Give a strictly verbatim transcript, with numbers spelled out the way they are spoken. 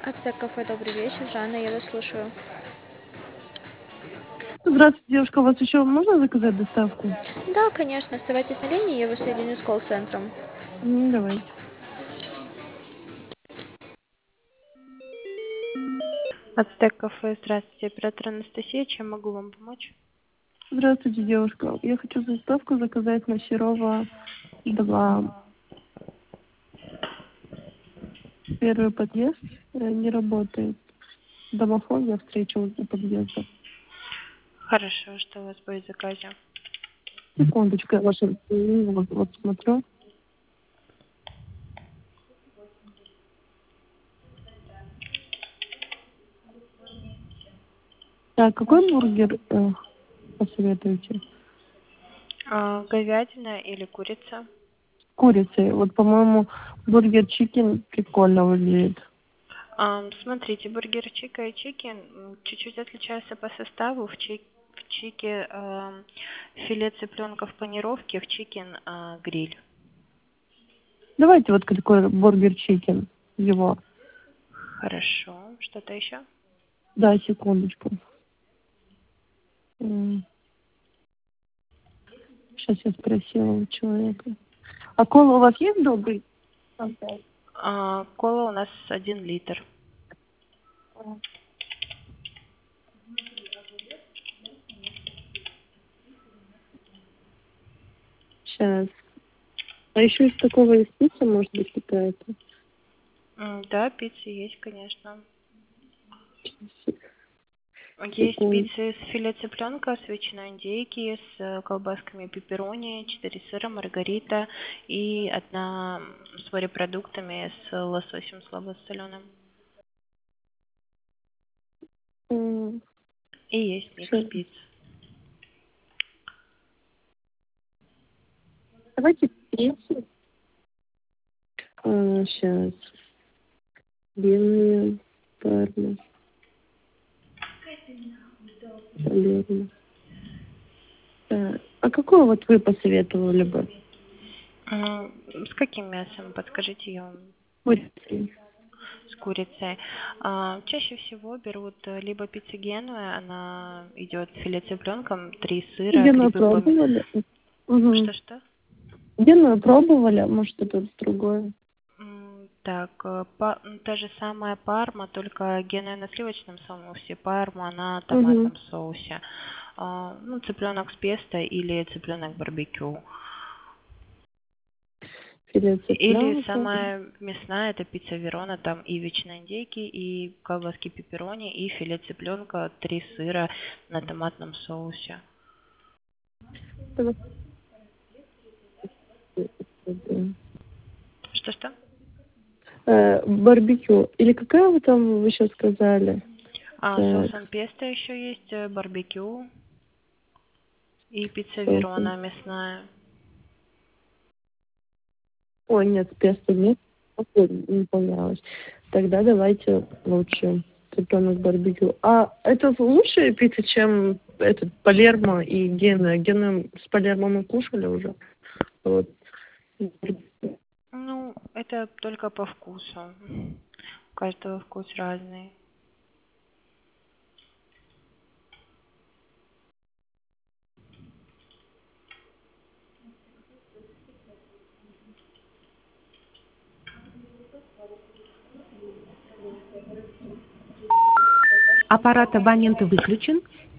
Ацтек кафе, добрый вечер. Жанна, я вас слушаю. Здравствуйте, девушка. У вас еще можно заказать доставку? Да, конечно, оставайтесь на линии, я вас соединю с колл-центром. М, Давайте. Ацтек кафе, здравствуйте, оператор Анастасия, чем могу вам помочь? Здравствуйте, девушка. Я хочу доставку заказать на Серова два. Первый подъезд э, не работает. Домофон я встречу у подъезда. Хорошо, что у вас будет в заказе? Секундочку, я ваши м, вот, вот смотрю. Так, какой бургер э, посоветуете? А, говядина или курица? Курицей. Вот, по-моему, бургер чикен прикольно выглядит. А, смотрите, бургер чика и чикен м, чуть-чуть отличаются по составу. В, чик, в чике а, филе цыпленка в панировке, в чикен а, гриль. Давайте вот какой бургер чикен его. Хорошо, что-то еще? Да, секундочку. М, Сейчас я спросила у человека. А кола у вас есть добрый? А, кола у нас один литр. Сейчас. А еще из такого есть пицца, может быть, какая-то? М, Да, пицца есть, конечно. Щас, Есть секунду. пиццы с филе цыпленка, с ветчиной индейки, с э, колбасками пепперони, четыре сыра, маргарита и одна с морепродуктами с лососем слабосоленым. М, И есть микс щас. пиц. Давайте пиццу. Сейчас. Белые парни. Наверное. Так. А какую вот вы посоветовали бы? М, С каким мясом? Подскажите, я вам Курицей. с курицей. А, чаще всего берут э, либо пиццу Генуя, она идет филе цыпленком, три сыра, Геную грибы пом... пробовали? Угу. Что-что? Геную пробовали, а может что-то другое? М, Так, э, па- м, та же самая парма, только геная на сливочном соусе, парма на Угу. томатном соусе. А, Ну, цыпленок с песто или цыпленок барбекю. Филе Или цыпленка. самая мясная, это пицца Верона, там и ветчина индейки, и колбаски пепперони, и филе цыпленка, три сыра на томатном соусе. Что-что? Э, барбекю. Или какая вы там вы сейчас сказали? А, Так, соусом песто еще есть, э, барбекю и пицца соусом. Верона мясная. Ой, нет, песто нет. Ой, не понравилось. Тогда давайте лучше цыпленок барбекю. А это лучшая пицца, чем этот Палермо и Гена. Гена с Палермо мы кушали уже. Вот. Ну, это только по вкусу. У каждого вкус разный. Аппарат абонента выключен.